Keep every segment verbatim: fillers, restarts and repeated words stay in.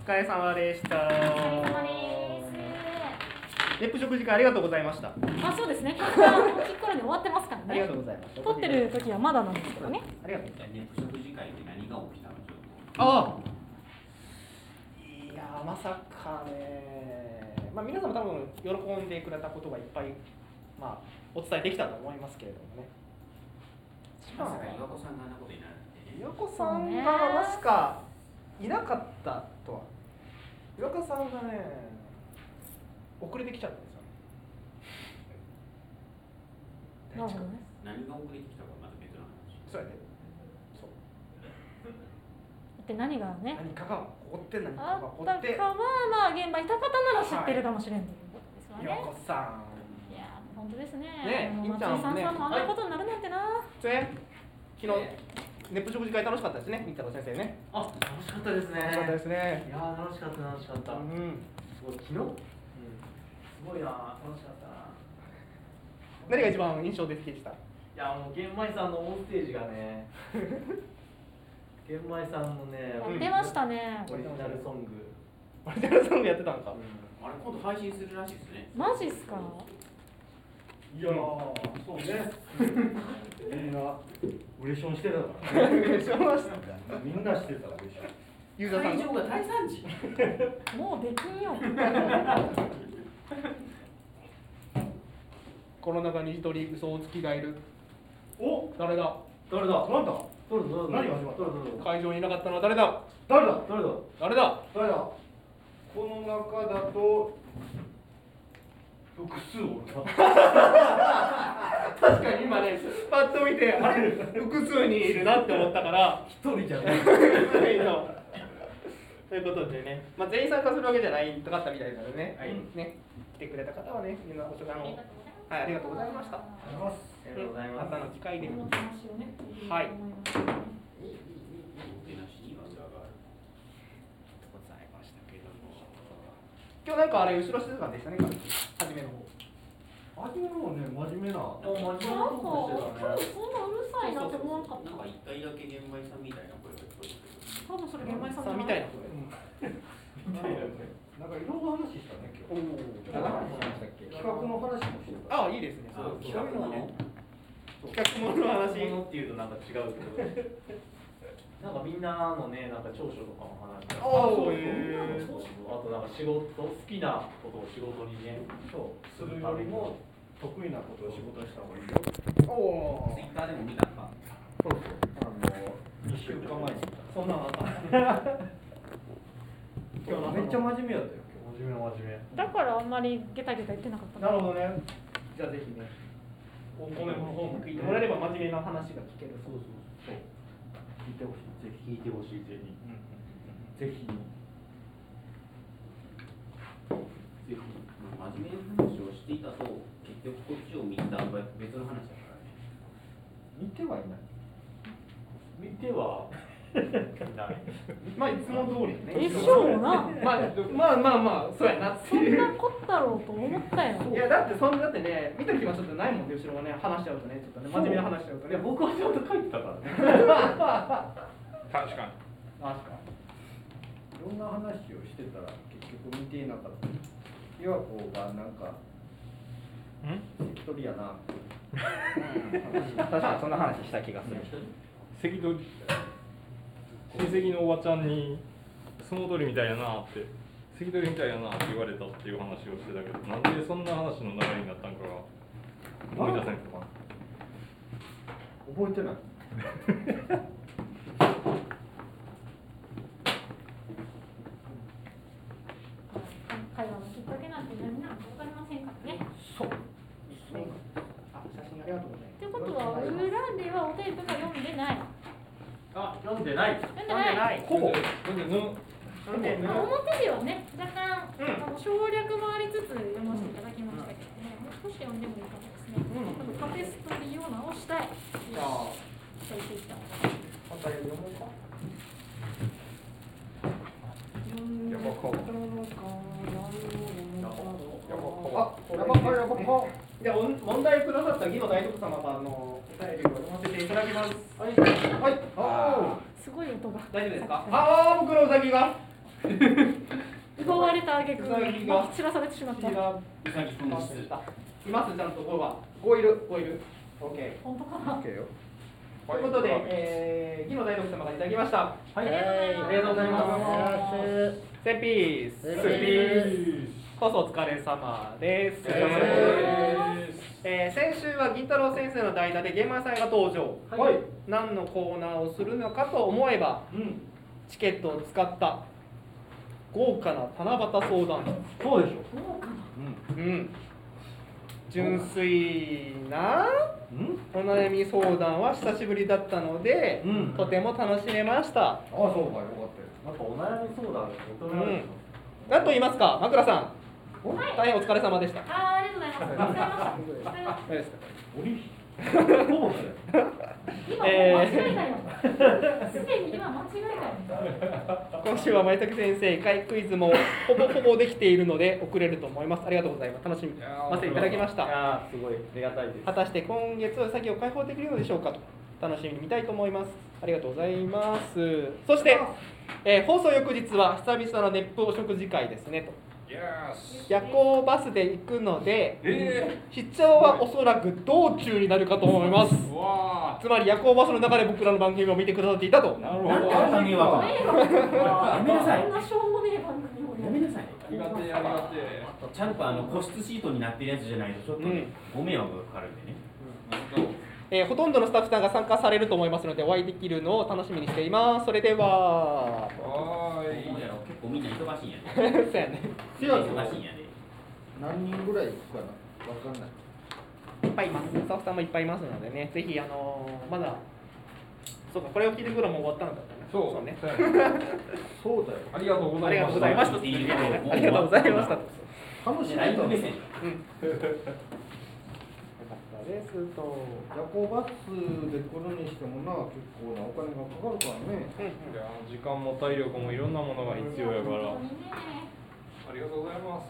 お疲れ様でした。 お疲れ様です。 ネップ食事会ありがとうございました。 あ、そうですね。ここからこの頃に終わってますからね。 ありがとうございます。 撮ってる時はまだなんですけどね。 ありがとうございます。 ネップ食事会で何が起きたのちょっと。 ああ。いやまさかね。まあ皆さんも多分喜んでくれたことがいっぱいまあお伝えできたと思いますけれどもね。 まさか岩子さんがあんなことになるって。 岩子さんがまさかいなかったとは。岩子さんがね遅れてきちゃったんですよね。 なるほどね。 何が遅れてきたかまた別の話。 そうやね。そう。 で何がね。 何かが起こって何かあが起こったって。 かはまあ現場いた方なら知ってるかもしれんということですよね。 岩子さん。 いや本当ですね。 ねもういっちゃんもね松井さんさんもあんなことになるなんてな。 それ昨日ネップ食事会楽しかったですね。みったろ先生ね。 あ、楽しかったですね。 楽しかったですね。 いやー楽しかった楽しかった。 うん。 すごい昨日。うん。すごいな楽しかったな。 何が一番印象的でした？ いやもう玄米さんのオンステージがね。玄米さんのね。 やってましたね。 オリジナルソング。 オリジナルソングやってたんか。 うん、 あれ今度配信するらしいですね。 マジっすか？ いやーそうね。みんなウレションしてたからね。 しました。 みんなしてたウレション。 ユーザーさん会場が大惨事。 もうできんよ。 この中に一人嘘をつきがいる。 お、 誰だ？ 誰だ？なんだ？誰だ？何が始まった？誰だ？ 会場にいなかったのは誰だ？ 誰だ？誰だ？ 誰だ？ 誰だ？この中だと複数おるな。 確かに今ね、パッと見てあれ複数にいるなって思ったから一人じゃない。 ということでね、まあ、全員参加するわけじゃないかったみたいなのでね、 はいね来てくれた方はね、みんなお世話のはいありがとうございました。 ありがとうございます。 またの機会で。 この話をね。 はい思います。 出なしには裏がある。 ございましたけども。今日なんかあれ後ろ静かでしたね、初めの方。 初めの方ね、真面目な。真面目ななんかトークしてたね。 そんなうるさいなって思わなかった。 なんか一回だけ玄米さんみたいな声が聞こえてくる。 多分それ玄米さんさんみたいな声。 みたいなね。なんかいろんな話したね、今日。 何の話しましたっけ？ 企画の話もしてた。 ああ、いいですね。 あそう企画もの？ 企画ものの話。 ものっていうとなんか違うけど。なんかみんなのね、なんか長所とかも話した。 おーみんなの長所。あとなんか仕事、好きなことを仕事にね、そうするよりも得意なことを仕事にした方がいいよ。 おおツイ。ッターでも見たのか。 そうそう。あのにしゅうかんまえに見た。 そんなのあった。 今日めっちゃ真面目やったよ。今日真面目真面目。 だからあんまりゲタゲタ言ってなかった。 なるほどね。じゃあぜひね、お米の方も聞いてもらえれば真面目な話が聞ける。 そうそうそう。聞いてほしい。ぜひ聞いてほしい。ぜひ。ぜひ。 ぜひ真面目な話をしていたと結局こっちを見た別の話だからね。 見てはいない。見ては。ない。 まあいつも通りね。 でしょうな。 まあまあまあまあそうやなってそんいう。 なこったろうと思ったよ。 いやだってそんだってね見た気はちょっとないもんで後ろもね話しちゃうとねちょっとね真面目な話しちゃうとね。 いや僕はちゃんと書いてたからね。 確かに。確かいろんな話をしてたら結局見ていなかった。岩子がなんか関取やな。 に。確かにそんな話した気がする。 関取親戚のおばちゃんに相撲取りみたいやなって関取みたいやなって言われたっていう話をしてたけどなんでそんな話の流れになったんかが思い出せんとか覚えてない。 会話のきっかけなんて何なんて分かりませんからね。 そう。 あ写真ありがとうございます。 ってことは裏ではおテープが読んでない。 あ、読んでない。 読んでない。 ほぼ。 なんでぬなんでまあ表ではね若干、 うんあの省略もありつつ読ませていただきましたけどね、もう少し読んでもいいかもですね。 うん多分タペストリーを直したい。 じゃあそう言ってきた。 また読もうか。 やばかあ、やばかやばか。じゃあ問題くださった義の大徳様があのお便りを読ませていただきます。はいはい。ああ。 すごい音が。 大丈夫ですか？ああ僕のうさぎが。 奪われた挙句うさぎが散らされてしまった。 ううさぎ紛失いますちゃんとごはごいるごいる。オッケー。 本当かな。 オッケーよ。 ということで、えー、義の大六様がいただきました。 はい、ありがとうございます。 センピース。 センピーどうぞお疲れ様です。えー、先週は銀太郎先生の代打でゲーマーさんが登場。 はい。 何のコーナーをするのかと思えば、 うん。 チケットを使った豪華な七夕相談室。 そうでしょ。 どうかな。 うん。 うん。純粋なうん。 お悩み相談は久しぶりだったので、 うんとても楽しめました。 あ、そうか、よかったよ。なんかお悩み相談求められるの。 何と言いますか、枕さん。 はい大変お疲れ様でした。 あー、ありがとうございます。ありがとうございました。 どうですか。 おり。そうだよ。 今もう間違いだよ。すでに今間違いだよ。 今週は前竹先生回クイズもほぼほぼできているので遅れると思います。ありがとうございます。楽しみませていただきました。 あーすごいありがたいです。 果たして今月は先を開放できるのでしょうかと楽しみに見たいと思います。ありがとうございます。そして、えー放送翌日は久々の熱風お食事会ですねと。夜行バスで行くので、 え視聴はおそらく道中になるかと思います。 ー、うわつまり夜行バスの中で僕らの番組を見てくださっていたと。 ーなるほなんど。 であんな迷惑なのやめなさいそんなしょうもねえ番組をやめなさいありがてえありがてえ。 ちゃんとあの個室シートになってるやつじゃないとちょっとね、ご迷惑がかかるんでねえーほとんどのスタッフさんが参加されると思いますのでお会いできるのを楽しみにしています。それでははーい。 もうやろ結構みんな忙しいんやねそうやね。 みんな忙しいんやね何人ぐらい行くかな。わかんない。 いっぱいいます。スタッフさんもいっぱいいますのでね、ぜひあのーまだそうか、これを聞いてくるのも終わったのかったね。 そうね。 そうやねそうだよ。 ありがとうごありがとうございました。 ざいました。ありがとうございました。 楽しみライブ目線うん。よかったですと。 夜行バスで来るにしてもな、結構なお金がかかるからね。 うんいや時間も体力もいろんなものが必要やから。 本当にね。 ありがとうございます。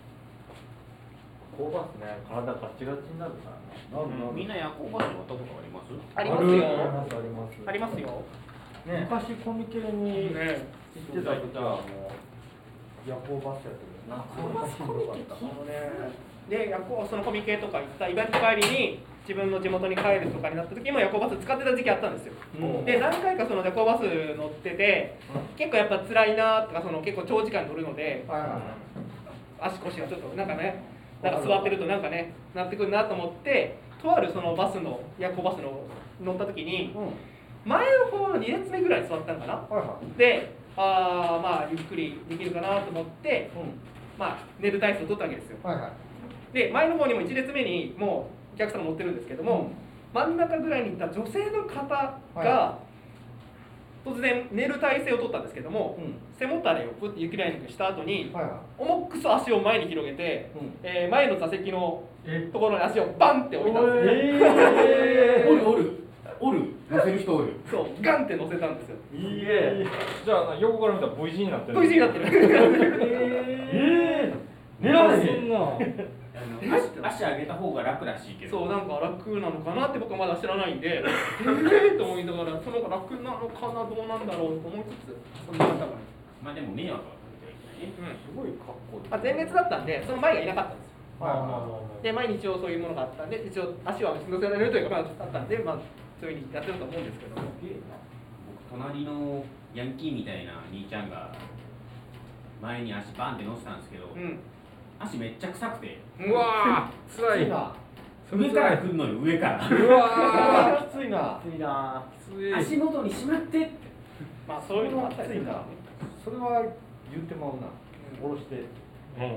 工場っすね、体ガチガチになるからね。 なるなる。 みんな夜行バス乗ったことありますありますよ。 あります。 ありますよ。 ね、 昔コミケに行ね。 ってた時はもう夜行バスやったけどな。 夜行バスコミケあのね。で、夜行そのコミケとか行ったイベント帰りに自分の地元に帰るとかになった時も夜行バス使ってた時期あったんですよ。 うんで、何回かその夜行バス乗ってて、結構やっぱ辛いなとかその結構長時間乗るので。 はいはいはい。 足腰がちょっとなんかね、なんか座ってるとなんかね、なってくるなと思って、とあるそのバスの夜行バスの乗った時にうん。 前の方のに列目ぐらいに座ったのかな。 はいはい。 で、ああまあゆっくりできるかなと思って、 うん。 まあ寝る体勢を取ったわけですよ。 はいはい。 で、前の方にもいち列目にもうお客さん乗ってるんですけども、真ん中ぐらいにいた女性の方がは突然寝る体勢を取ったんですけども、 うん。 背もたれをプッてゆっくりライニングした後に。 はいはい。 重くそ足を前に広げて、 うんえー前の座席のところに足をバンって置いたんですよ。 えおるおるおる乗せる人おるそう、ガンって乗せたんですよ。 いいえ。 じゃあ横から見たら V 字になってる。 V 字になってる。 ええ。寝られへん。 そんな。 あの足足上げた方が楽らしいけどそう、なんか楽なのかなって僕はまだ知らないんで、えーと思いながら、その方が楽なのかな、どうなんだろうと思いつつ、そんな方が。 まあでも迷惑はかけてはいけないねうん。 すごい格好で。 まあ、前列だったんで、その前がいなかったんですよ。 はいはいで、前に一応そういうものがあったんで、一応足を乗せられるというか、まあ、あったんで、まあ、そういうふうにやってると思うんですけども。 僕隣のヤンキーみたいな兄ちゃんが前に足バンって乗せたんですけど、 うん。 足めっちゃ臭くてうわー、辛い。 きついな。 上から来るのよ上からうわきついな。 きついな。 ー、きつい。 足元にしまってってまあ、そういうのもあったりするからね。 それは言ってまうな。下ろして。 うん。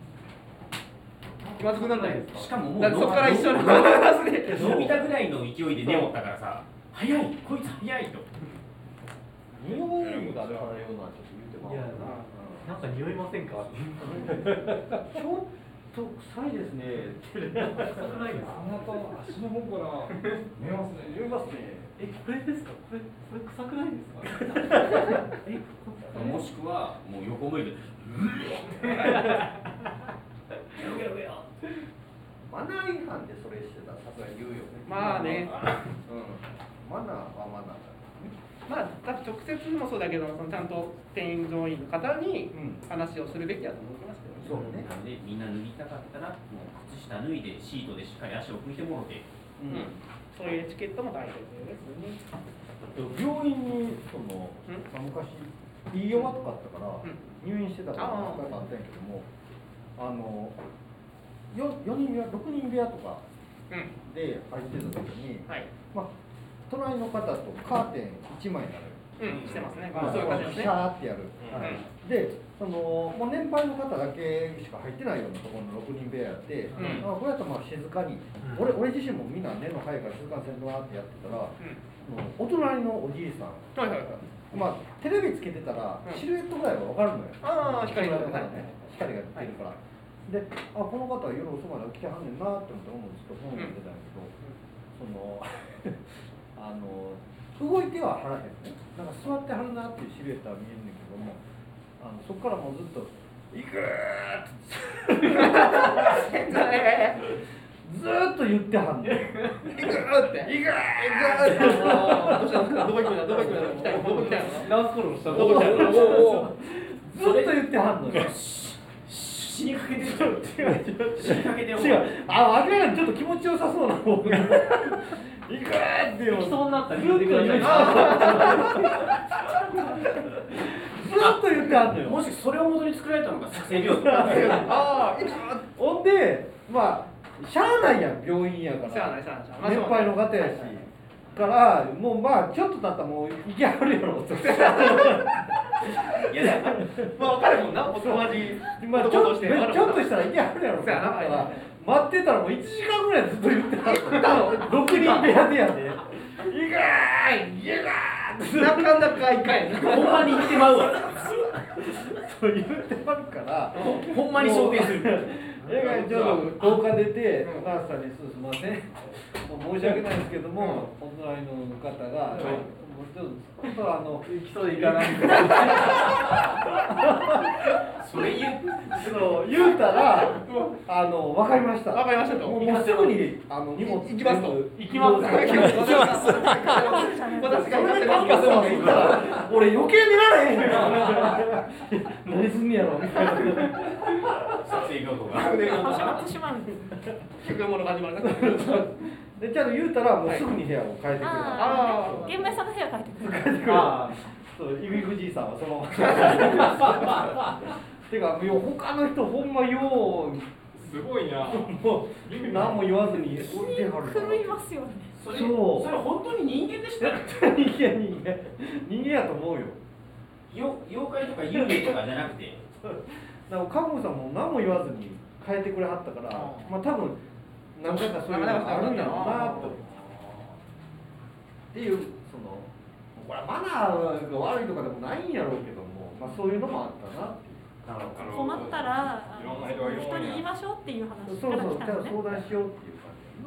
気まずくなんないですか。 しかももうだってそこから一緒に話で。 伸びたぐらいの勢いで寝おったからさ早いこいつ早いと匂いがされるのはちょっと言ってまういやな。 なんか匂いませんか。 ちょっと臭いですね。 臭くないです。 あなた足の方から見えますね。 言いますね。 え、これですか。これ、これ臭くないですか。え、こもしくはもう横向いてマナー違反でそれしてたらさすがに言うよね。 まあね。 うん。マナーはマナーだからね。 まあ多分直接もそうだけど、そのちゃんと店員乗員の方に話をするべきだと思いますけどね。 そうね。なんでみんな脱ぎたかったらもう靴下脱いでシートでしっかり足を拭いてもろて、 うん、そういうエチケットも大切ですね。 病院にその、まあ、昔いい弱とかあったから、うん、入院してたから何回かあったんやけども、あのよよにん部屋ろくにん部屋とかで入ってた時に、うん、はい、まあ隣の方とカーテンいちまいになる。 うん、してますね。 まあ、そういう感じですね。シャーってやる。うん、はい、で、そのもう年配の方だけしか入ってないようなところのろくにん部屋やって、うん、これやったらまあ静かに、うん、俺俺自身もみんな根の早いから静かにせんとなってやってたら、うん、お隣のおじいさん、はいはいはい、まあテレビつけてたら、うん、シルエットぐらいは分かるのよ。ああ、光がね、光が出てるから。はい、で、あ、この方は夜遅くまで起きてはんねんなって思ってずっと本読んでたんやけど、うん、そのあの動いてははらへんね。なんか座ってはるなっていうシルエットは見えるんだけども、あのそこからもうずっと「行く!」ってずーっと言ってはんねん。行くって行く行くどうしたの？どこ行くんだどこ行くんだ来たよどこ来たよダンスコールの下どこ来たよずっと言ってはんのよ。 死にかけてる死にかけてる違う、あ、明らかにちょっと気持ちよさそうな方が行くってよ。 人になったら言ってください。 ずっと言ってはんのよ。 もしそれを元に作られたのが作戦病棟。 ああ、ほんで、まあしゃあないやん、病院やから。 しゃあないしゃあない。 年配の方やし。からもうまあちょっとだったらもう行きはるやろと。 いやまあ分かるもんな、お友達まあちょっとしたら行きはるやろと。待ってたらもういちじかんぐらいずっと言ってた。ろくにん部屋でやで。行かーい、行かー。 なかなか行かんやな。 ほんまに行ってまうわ。 そう言ってまるから。 ほんまに想定する。 映画にちょっと動画出て、お母さんにすみません。申し訳ないですけども、お隣の方が、もうちょっとあの行きそうで行かない。 それ言う、 そう言うたら、あの分かりました。 分かりましたと。 もうすぐにあの荷物行きますと。 行きます。 行きます。私が行かせます。 俺余計にならへんやん。何すんねやろみたいな。 撮影業とか。 始まってしまうんです。 結局もの始まる。 でちゃんと言うたらもうすぐに部屋を変えてくれる。 ああ、現場さんの部屋変えてくれる。 変えてくれる。そう、イグイグじいさんはそのまま。てか、他の人ほんまようすごいな。 もう何も言わずに降りてはるから。 狂いますよね。 それ、それ本当に人間でした。 人間人間人間やと思うよ。 よ妖怪とか幽霊とかじゃなくて。 だからカモさんも何も言わずに変えてくれはったから、まあ多分何回かそういうのがあるんやろうなと。っていうそのこれマナーが悪いとかでもないんやろうけども、まあそういうのもあったなっていう。 困ったら人に言いましょうっていう話そうそう、 から来たんですね。 相談しようっていう感じ。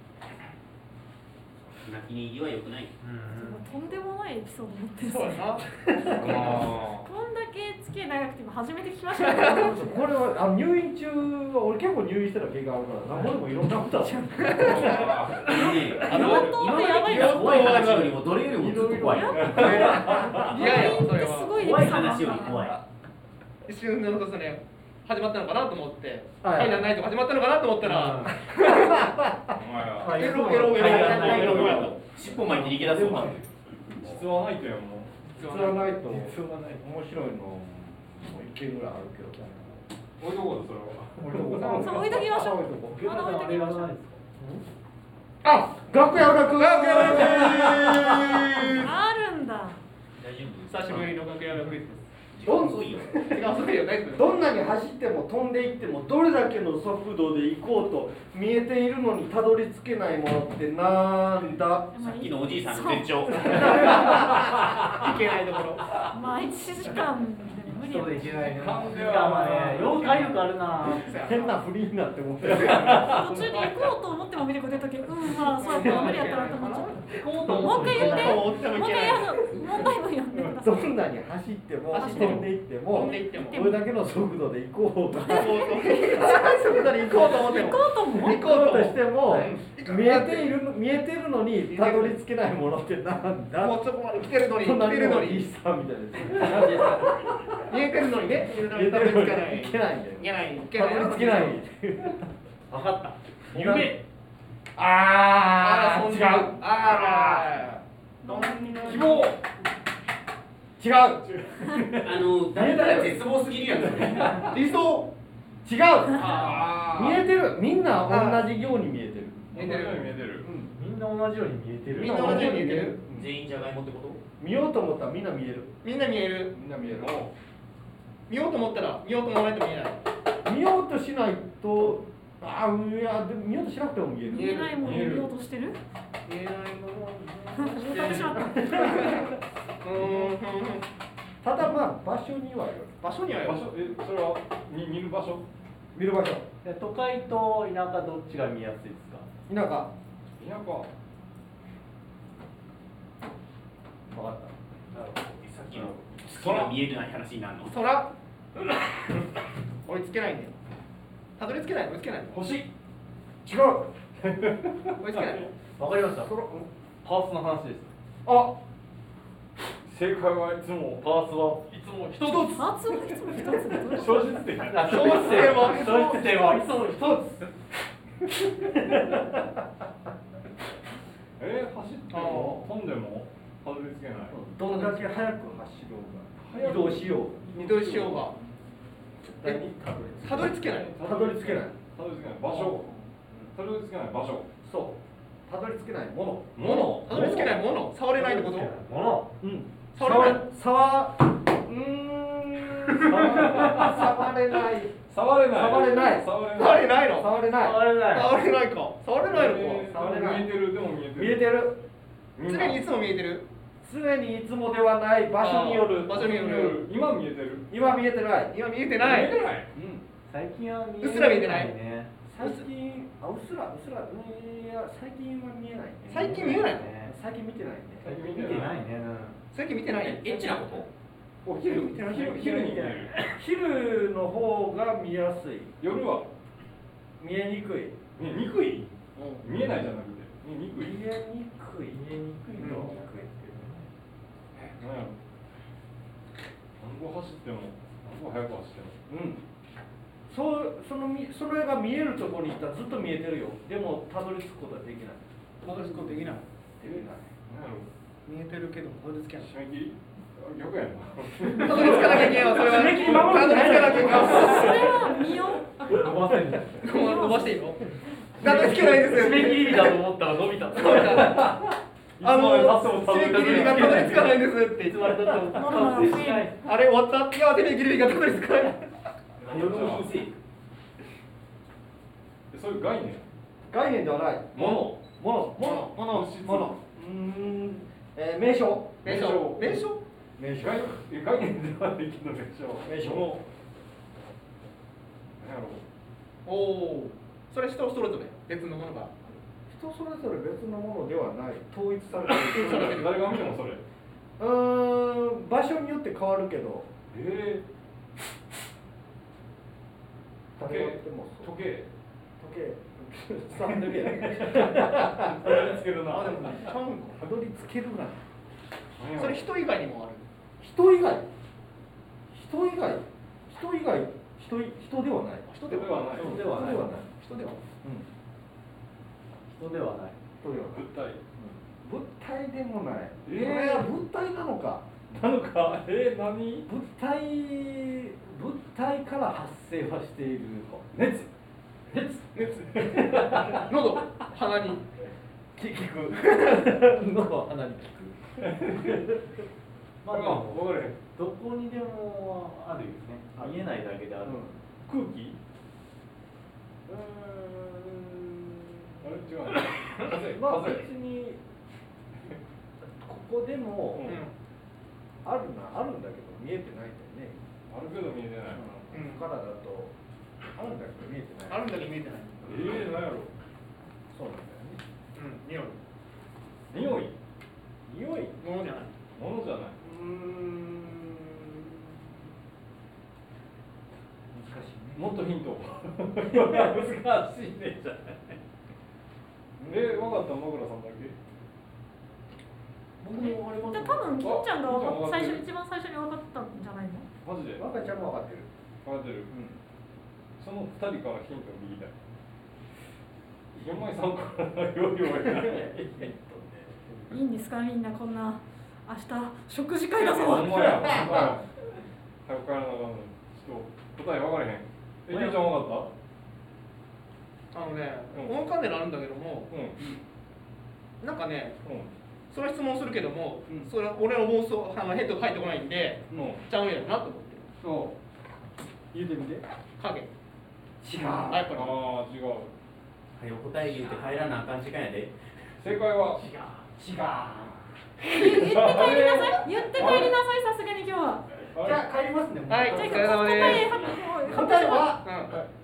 泣きに入りは良くない。 とんでもないエピソード持ってる。 そうやな。 こんだけ付き合い長くても初めて聞きましたね。 これはあ入院中は俺結構入院してた経験あるから、なんぼでもいろんなことある。 あの今まで聞いた怖い話よりもどれよりもずっと怖い。 いやいや、それは怖い話より怖い。 一瞬のことね、始まったのかなと思って、はい、ナイト始まったのかなと思ったら、エロエロエロ。 尻尾巻いて逃げ出すの。 実はないとやもう。 実はないと面白いのもう一件ぐらいあるけど。 置いとこうそれは。 そう置いときましょう。まだ置いときましょう。 あ、楽屋楽楽屋楽。 あるんだ。 久しぶりの楽屋楽です。 どん違うそうよね。 どんなに走っても飛んでいってもどれだけの速度で行こうと見えているのにたどり着けないものってなんだ。 さっきのおじいさんの絶頂。いけないところ。 まあいちじかんで無理や。 そうできないね。妖怪力あるな。 変なフリーになって思ってる。 途中で行こうと思っても見てくれた時、うんまあそうやったら無理やったなと思っちゃった。 こうともう一回言って行こうと思ってももう一いけない回あのもう一回も言ってくださいどんなに走っても走っても飛んでいって飛もんでいってもこれだけの速度で行こうが行こうと速度で行こうと思っても行こうとも行行こうとしても、 はい見えている見えてるのにたどり着けないものってなんだ。 もうそこまで来てるのに来て隣るのにの石さんみたいです。 見えてるのにね見えてる見えてるのにのにたどり着かない行けないんだよ。 いけないいけたないどり着けない。 分かった夢あー違う。 そんなあ希望違う。 あの誰から絶望すぎるやんそれら理想違う。 あ見えてる。みんな同じように見えてる。 見えてる見えてる。 みんな同じように見えてるみんな同じように見えてる全員じゃがいもってこと見ようと思ったらみんな見える。 みんな見えるみんな見える。 見ようと思ったら見ようと思わないと見えない見ようとしないと、あーいやでも見ようとしなくても見える。 見えないものを見ようとしてる見えないもの歌ってしまったうーんただまあ場所にはよる。 場所にはよ場所えそれは見見る場所？ 見る場所。 都会と田舎どっちが見やすいですか田舎。 田舎。 分かっさっきの月が見えない話になるの空追いつけないんだよたどり着けない追いつけないの星。 た。違う。 追いつけないわかりましたパーツの話ですあ、 正解はいつもパーツはいつも一つ。 パーツはいつも一つでどういう消失点。 あ消失点は消失点はいつも一つえー、走っても飛んでもたどり着けない。 どんだけ早く走ろうが移動しよう二度しようが絶対にたどり着たどり着けないたどり着けない。 たどり着けない場所。たどり着けない場所。 そう。たどり着けないもの。 ものたどり着けないもの触れないってことものうん。 触れない触うーん触れない。 触れない。 触れない触れない。 触れないの触れない。 触れない触れないか触れないのかえー触れない見えてるでも見えてる。 見えてる。 みんな常にいつも見えてる常にいつもではない場所による。 場所による今見えてる。 今見えてない。 今見えてない見えてない。 うん。 最近は見うっすら見えてないね最近あうっすらうっすらいや最近は見えないね。 最近見えないのね最近見てないね。 最近見見ててない。 ないね最近見てないエッチなことお昼見てない昼昼に見える。 昼の方が見やすい。 夜は見えにくい。 見えにくい。見えないじゃなくて見えにくい。 見えにくい。見えにくいの。 なんやろ。何歩走っても何歩速く走っても。 うん。そうそのみそれが見えるところに行ったらずっと見えてるよ。でもたどり着くことはできない。 たどり着くことできないできない。 なんやろ。 見えてるけどたどり着けない締め切り。あ逆やな。 たどり着かなきゃいけんよそれは締め切り守るたどり着かなきゃいけんよそれは見よう伸ばせんね伸ばしていいのたどり着けないんですよ締め切り日だと思ったら伸びたあのいつまで経ってもたどり締め切り日がたどり着かないんですっていつまで経っても完成しないあれ終わったいや締め切り日がたどり着かない夜の欲しいそういう概念。 概念ではない。 もの。 もの。もの。もの。 物質もの。うーん。えー名称。 名称名称名称。 概え概念ではないけど名称。 名称ものなんやろ。 おおそれ人それぞれ別のものが人それぞれ別のものではない。統一されている。 誰が見てもそれ。 うーん。場所によって変わるけど。 えー、時計誰が見てもそう。 時計。 時計。さんだけや。 たどり着けるな。 あでもちゃうんかたどり着けるな。 何やろそれ人以外にもある人以外。人以外。人以外。人い人ではない。 人ではない人ではない人ではうん。 人ではない人ではない。 物体。 物体でもない。 えーこれは物体なのか。 なのか。えー、何？ 物体物体から発生はしている熱。 熱熱喉鼻に聞くの鼻に聞くまあでも分かれへん。 どこにでもあるよね見えないだけである空気？ うあれ違うの。風。 ーんまあ風。 別にここでもうんあるなあるんだけど見えてないんだよね、 あるけど見えてない。 うんここからだとあるんだけど見えてないあるんだけど見えてないえー、なんやろ。 そうなんだよねうん匂い匂い匂いものじゃない。 ものじゃない。 うーん。 難しいね。 もっとヒント難しいねじゃないえ、分かったの、野倉さんだけ僕もあれじゃあ多分金ちゃんがあ金ちゃん分かってる最初一番最初に分かったんじゃないの？ マジで若いちゃんも分かってる。 分かってる、そのふたりからヒントを聞きたい。よんまいさんからよいよいいいんですかみんなこんな明日食事会だぞ。 ほんまや、ほんまや。早く帰らなあかんのに。ちょっと答え分からへん。え、ゆうちゃん分かっあのね、 うん思い浮かんでるのあるんだけども、 た？うん。 なんかね、 うん。 その質問するけども、 うんそれ俺の妄想あのヘッドが入ってこないんで、 うん。 ちゃうんやろなと思って。 そう。言うてみて。 影。 違う。 あ、やっぱり。 ああ、違う。 はい、お答え言うて帰らなあかん時間やで。 正解は違う。 言って帰りなさい。言って帰りなさい。さすがに今日は。 あじゃあ帰りますね。もうはいじゃあお疲れ様です答え答えはうん。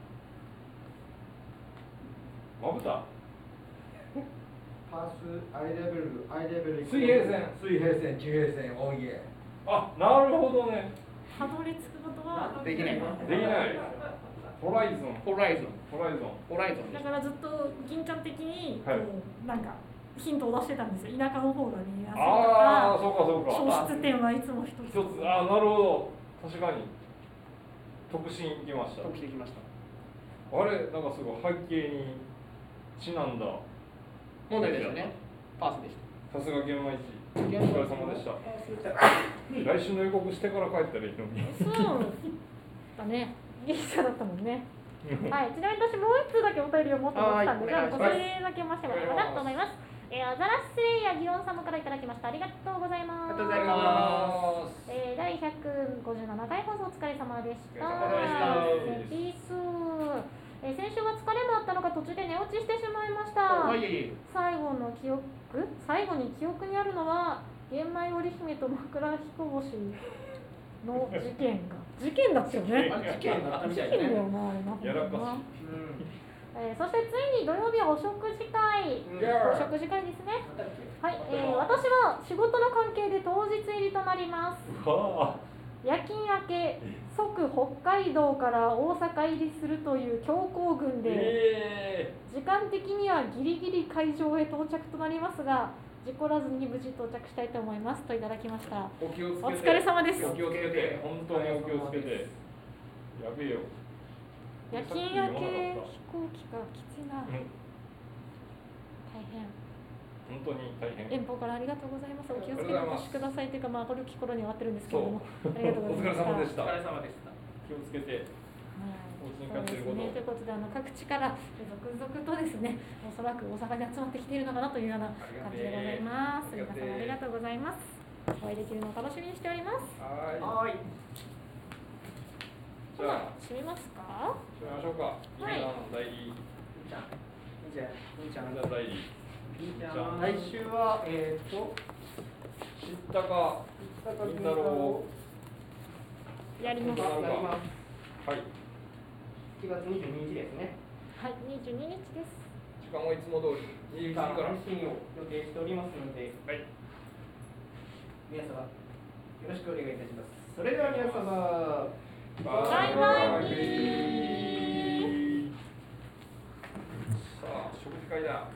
まぶたパスアイレベルアイレベル水平線水平線地平線おいえ。 あ、なるほどね。 たどり着くことはできない。 できない。ホライゾン。 ホライゾン。 ホライゾン。 ホライゾンです。 だからずっと銀ちゃん的にこはい、 うなんかヒントを出してたんですよ。田舎の方が見えやすいとああ、 か、 そうかそうか。 消失点はいつも一つ。 一つ、ああ、なるほど。確かに。特進いきました。 得してきました。 あれ、なんかすごい背景にちなんだ。 問題ですよね。パースでした。 さすが現場一。お疲れ様でした。 あ忘れた来週の予告してから帰ったらいいのに。 そうだね。芸者だったもんね。はい、ちなみに私もう一通だけお便りを持ってましたんで、じゃあごはいお願いしますそれだけましてもらおうかなと思います。えー、アザラスレイヤーギオン様からいただきました。ありがとうございます。 ありがとうございます。 えー、第ひゃくごじゅうななかい放送お疲れ様でした。 お疲れ様でしたピース。えー、先週は疲れもあったのか途中で寝落ちしてしまいました。 はい、いえいえ。 最後の記憶最後に記憶にあるのは玄米織姫と枕彦星の事件が事件だったよね。 あ事件だったみ事たい件だよね。 なあれな。 やらかしえー、そしてついに土曜日はお食事会、 うんお食事会ですね。はい、えー、私は仕事の関係で当日入りとなります。 は夜勤明け即北海道から大阪入りするという強行軍あ。 で、 え時間的にはギリギリ会場へ到着となりますが、事故らずに無事到着したいと思いますといただきました。 ー、お気をつけて。 お疲れ様ですお気をつけて。本当にお気をつけて。やべえよ。 夜勤明け飛行機かきついな。 うん、 大変。 本当に大変。 遠方からありがとうございます。お気をつけておありがとうございます越しくださいというか、まあこれを聞く頃には終わってるんですけそう。 れども、ありがとうございました。 お疲れ様でした。 お疲れ様でした。 気をつけて。 はいお家にそうです帰ってることね。ということで、あの各地から続々とですね、おそらく大阪に集まってきているのかなというような感じでございます。皆様ありがとうございます。お会いできるのを楽しみにしております。 ははーい。 い。じゃあ、 閉めますか？ 閉めましょうか。 はいイメダの代理。 いいじゃん。いいじゃん。いいじゃん。 イメダ代理。 いいじゃん。来週は、えーっと、 知ったか。金太郎。 やります。 やはります。 はい。 しちがつにじゅうににちですね。 い、にじゅうににちです。 時間はいつも通り。にじゅういちじから。 配信を予定しておりますので、 はい。 皆様よろしくお願いいたします。それでは皆様、 バイバイさあ、食事会だ。